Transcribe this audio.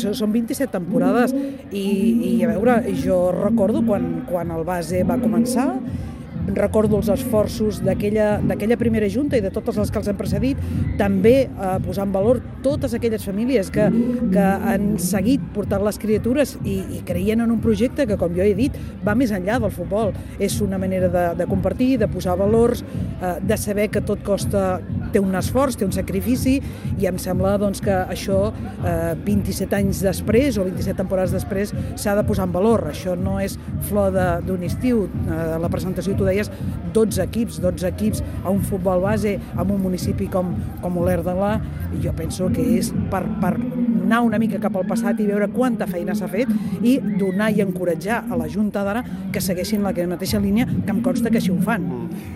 són 27 temporades i a veure, jo recordo quan el base va començar, recordo els esforços d'aquella primera junta i de totes les que els han precedit, també posar en valor totes aquelles famílies que han seguit portant les criatures i creient en un projecte que, com jo he dit, va més enllà del futbol. És una manera de compartir, de posar valors, de saber que tot costa, té un esforç, té un sacrifici, i em sembla doncs, que això 27 anys després o 27 temporades després s'ha de posar en valor. Això no és flor d'un estiu. La presentació tu deies 12 equips a un futbol base en un municipi com Olèrdola. Jo penso que és per anar una mica cap al passat i veure quanta feina s'ha fet i donar i encoratjar a la Junta d'ara que segueixin la mateixa línia, que em consta que així ho fan.